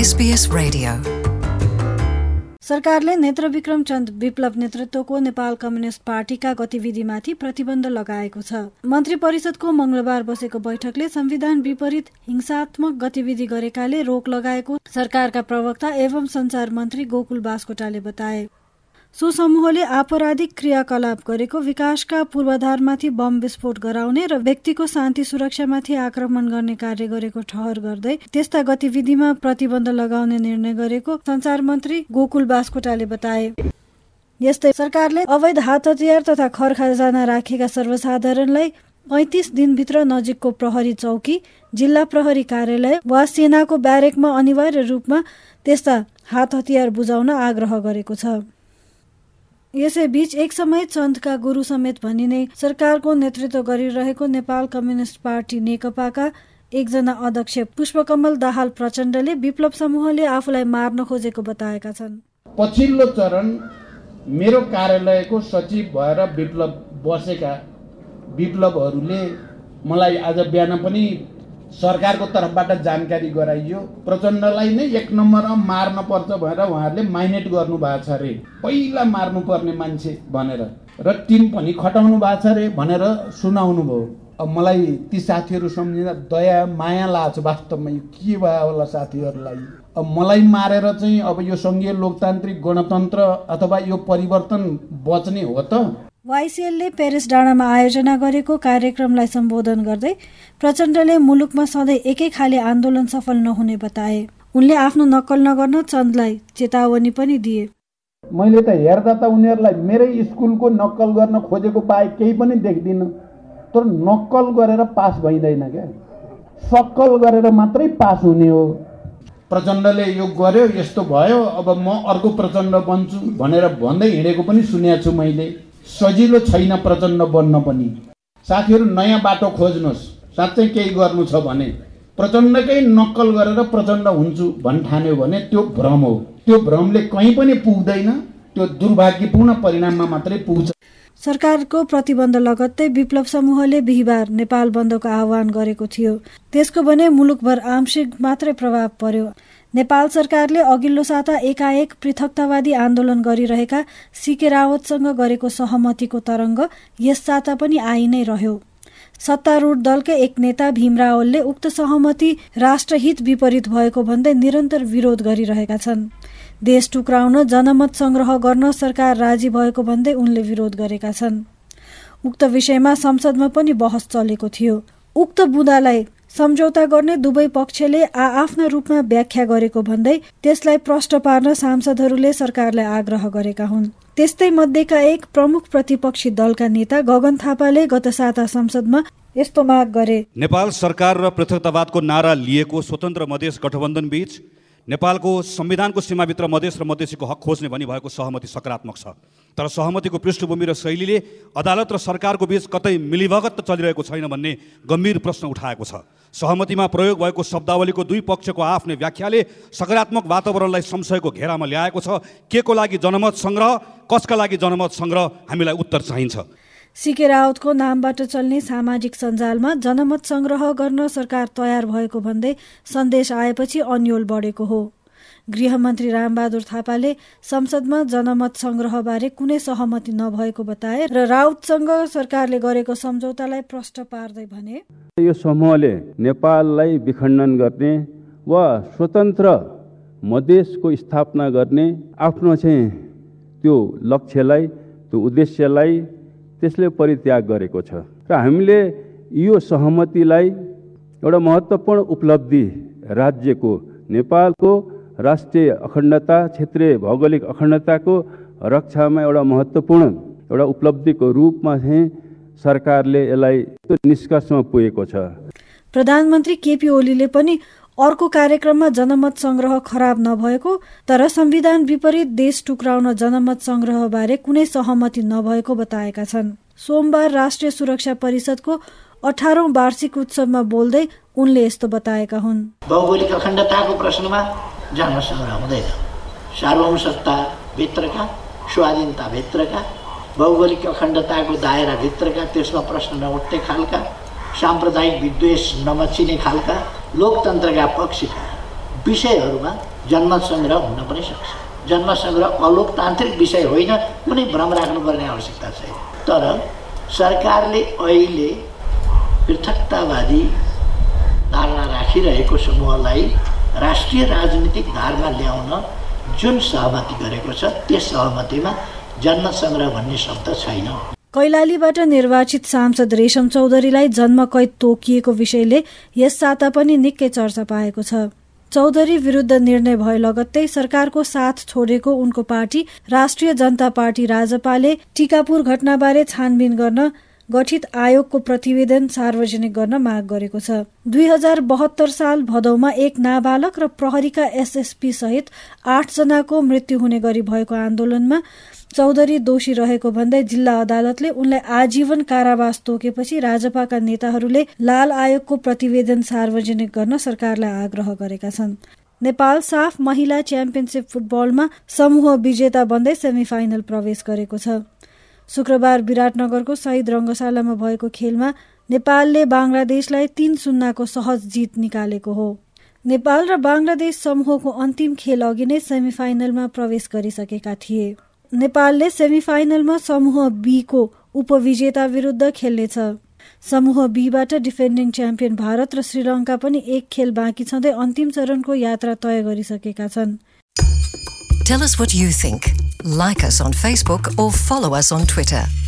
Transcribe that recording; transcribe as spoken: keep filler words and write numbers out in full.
S B S Radio. सरकारले नेत्रविक्रम चन्द विप्लव नेतृत्वको Nepal communist पार्टीका गतिविधिमाथि प्रतिबन्ध लगाएको छ। मन्त्री परिषदको मंगलबार बसेको बैठकले संविधान विपरीत हिंसात्मक गतिविधि गरेकाले रोक लगाएको सरकारका प्रवक्ता एवं संचार मन्त्री गोकुल बास्कोटाले बताए। सो समूहले आपराधिक क्रियाकलाप गरेको, विकासका पूर्वाधारमाथि बम विस्फोट गराउने र व्यक्तिको शान्ति सुरक्षामाथि आक्रमण गर्ने कार्य गरेको ठहर गर्दै त्यस्ता गतिविधिमा प्रतिबन्ध लगाउने निर्णय गरेको संचार मन्त्री गोकुल बास्कोटाले बताए। यस्तै सरकारले अवैध हात हतियार तथा खर खजाना राखेका सर्वसाधारणलाई पैंतीस दिनभित्र नजिकको प्रहरी चौकी, जिल्ला प्रहरी कार्यालय वा सेनाको ब्यारेकमा अनिवार्य रूपमा त्यस्ता हात हतियार बुझाउन आग्रह गरेको छ। यसैबीच एक समय चन्दका गुरु समेत भनिने सरकारको नेतृत्व गरिरहेको नेपाल कम्युनिस्ट पार्टी नेकपाका एकजना अध्यक्ष पुष्पकमल दाहाल प्रचण्डले विप्लव समूहले आफूलाई मार्न खोजेको बताएका छन्। पछिल्लो चरण मेरो कार्यालयको सचिव भएर विप्लव बसेका विप्लवहरूले मलाई आज बिहान पनि सरकारको तर्फबाट जानकारी गराइयो, प्रचण्डलाई नै एक नम्बरमा मार्न पर्छ भनेर उहाँहरूले माइनेट गर्नु भएको छ रे, पहिला मार्नु पर्ने मान्छे भनेर, र टिम पनि खटाउनु भएको छ रे भनेर सुनाउनु भयो। अब मलाई ती साथीहरू सम्झिँदा दया माया लाग्छ। वास्तवमा यो के भयो होला साथीहरूलाई? अब मलाई मारेर चाहिँ अब यो संघीय लोकतान्त्रिक गणतन्त्र अथवा यो परिवर्तन बच्ने हो त? वाइसिएलले पेरिस डाँडामा आयोजना गरेको कार्यक्रमलाई सम्बोधन गर्दै प्रचण्डले मुलुकमा सधैँ एकै खाले आन्दोलन सफल नहुने बताए। उनले आफ्नो नक्कल नगर्न चन्दलाई चेतावनी पनि दिए। मैले त हेर्दा त उनीहरूलाई मेरै स्कुलको नक्कल गर्न खोजेको बाहेक केही पनि देख्दिनँ, तर नक्कल गरेर पास भइँदैन क्या, सक्कल गरेर मात्रै पास हुने हो। प्रचण्डले यो गर्यो, यस्तो भयो, अब म अर्को प्रचण्ड बन्छु भनेर भन्दै हिँडेको पनि सुनेको छु मैले। सजिलो छैन प्रचण्ड बन्न पनि। साथीहरू नयाँ बाटो खोज्नुहोस्, साँच्चै केही गर्नु छ भने। प्रचण्डकै नक्कल गरेर प्रचण्ड हुन्छु भन्ठान्यो भने त्यो भ्रम हो। त्यो भ्रमले कहीँ पनि पुग्दैन, त्यो दुर्भाग्यपूर्ण परिणाममा मात्रै पुग्छ। सरकारको प्रतिबन्ध लगत्तै विप्लव समूहले बिहिबार नेपाल बन्दको आह्वान गरेको थियो। त्यसको भने मुलुकभर आंशिक मात्रै प्रभाव पर्यो। नेपाल सरकारले अघिल्लो साता एकाएक पृथकतावादी आन्दोलन गरिरहेका सीके रावतसँग गरेको सहमतिको तरङ्ग यस साता पनि आई नै रह्यो। सत्तारूढ दलकै एक नेता भीम रावलले उक्त सहमति राष्ट्रहित विपरीत भएको भन्दै निरन्तर विरोध गरिरहेका छन्। देश टुक्राउन जनमत संग्रह गर्न सरकार राजी भएको भन्दै उनले विरोध गरेका छन्। उक्त विषयमा संसदमा पनि बहस चलेको थियो। उक्त बुँदालाई सम्झौता गर्ने दुवै पक्षले आआफ्ना रूपमा व्याख्या गरेको भन्दै त्यसलाई प्रष्ट पार्न सांसदहरूले सरकारलाई आग्रह गरेका हुन्। त्यस्तै मध्येका एक प्रमुख प्रतिपक्षी दलका नेता गगन थापाले गत साता संसदमा यस्तो माग गरे। नेपाल सरकार र पृथकतावादको नारा लिएको स्वतन्त्र मधेस गठबन्धन बीच नेपालको संविधानको सीमाभित्र मधेस र मधेसीको हक खोज्ने भनी भएको सहमति सकारात्मक छ, तर सहमतिको पृष्ठभूमि र शैलीले अदालत र सरकारको बीच कतै मिलीभगत त चलिरहेको छैन भन्ने गम्भीर प्रश्न उठाएको छ। सहमतिमा प्रयोग भएको शब्दावलीको दुई पक्षको आफ्नै व्याख्याले सकारात्मक वातावरणलाई संशयको घेरामा ल्याएको छ। के को लागि जनमत संग्रह, कसका लागि जनमत संग्रह, हामीलाई उत्तर चाहिन्छ। सीके रावतको नामबाट चल्ने सामाजिक सञ्जालमा जनमत संग्रह गर्न सरकार तयार भएको भन्दै सन्देश आएपछि अन्योल बढेको हो। गृहमन्त्री रामबहादुर थापाले संसदमा जनमत संग्रहबारे कुनै सहमति नभएको बताए र राउतसँग सरकारले गरेको सम्झौतालाई प्रष्ट पार्दै भने, यो समूहले नेपाललाई विखण्डन गर्ने वा स्वतन्त्र मधेसको स्थापना गर्ने आफ्नो चाहिँ त्यो लक्ष्यलाई, त्यो उद्देश्यलाई त्यसले परित्याग गरेको छ र हामीले यो सहमतिलाई एउटा महत्त्वपूर्ण उपलब्धि, राज्यको नेपालको राष्ट्रिय अखण्डता, क्षेत्रीय भौगोलिक अखण्डताको रक्षामा एउटा महत्त्वपूर्ण एउटा उपलब्धिको रूपमा चाहिँ सरकारले यसलाई निष्कर्षमा पुगेको छ। प्रधानमन्त्री केपी ओलीले पनि अर्को कार्यक्रममा जनमत संग्रह खराब नभएको तर संविधान विपरीत देश टुक्राउन जनमत संग्रहबारे कुनै सहमति नभएको बताएका छन्। सोमबार राष्ट्रिय सुरक्षा परिषदको अठारौं वार्षिक उत्सवमा बोल्दै उनले यस्तो बताएका हुन्। भौगोलिक अखण्डताको प्रश्नमा जनमत संग्रह हुँदैन। सार्वभौम सत्ता भित्रका, स्वाधीनता भित्रका, भौगोलिक अखण्डताको दायरा भित्रका, त्यसमा प्रश्न नउठ्ने खालका, साम्प्रदायिक विद्वेष नमचिने खालका, लोकतन्त्रका पक्षका विषयहरूमा जन्म सङ्ग्रह हुन पनि सक्छ। जन्म सङ्ग्रह अलोकतान्त्रिक विषय होइन, कुनै भ्रम राख्नुपर्ने आवश्यकता छैन। तर सरकारले अहिले पृथकतावादी धारणा राखिरहेको समूहलाई राष्ट्रिय राजनीतिक धारमा ल्याउन जुन सहमति गरेको छ त्यस सहमतिमा जन्म सङ्ग्रह भन्ने शब्द छैन। कैलालीबाट निर्वाचित सांसद रेशम चौधरीलाई जन्म कैद तोकिएको विषयले यस साता पनि निकै चर्चा पाएको छ। चौधरी विरुद्ध निर्णय भए लगत्तै सरकारको साथ छोडेको उनको पार्टी राष्ट्रिय जनता पार्टी राजपाले टिकापुर घटनाबारे छानबिन गर्न गठित आयोगको प्रतिवेदन सार्वजनिक गर्न माग गरेको छ। दुई हजार बहत्तर साल भदौमा एक नाबालक र प्रहरीका एसएसपी सहित आठ जनाको मृत्यु हुने गरी भएको आन्दोलनमा चौधरी दोषी रहेको भन्दै जिल्ला अदालतले उनलाई आजीवन कारावास तोकेपछि राजपाका नेताहरूले लाल आयोगको प्रतिवेदन सार्वजनिक गर्न सरकारलाई आग्रह गरेका छन्। नेपाल साफ महिला च्याम्पियनसिप फुटबलमा समूह विजेता बन्दै सेमिफाइनल प्रवेश गरेको छ। शुक्रबार विराटनगरको शहीद रङ्गशालामा भएको खेलमा नेपालले बांग्लादेशलाई तीन शून्यको सहज जीत निकालेको हो। नेपाल र बांग्लादेश समूहको अन्तिम खेल अघि नै सेमिफाइनलमा प्रवेश गरिसकेका थिए। नेपालले सेमिफाइनलमा समूह बी को उपविजेता विरुद्ध खेल्नेछ। समूह बीबाट डिफेन्डिङ च्याम्पियन भारत र श्रीलङ्का पनि एक खेल बाँकी छँदै अन्तिम चरणको यात्रा तय गरिसकेका छन्। Tell us what you think. Like us on Facebook or follow us on Twitter.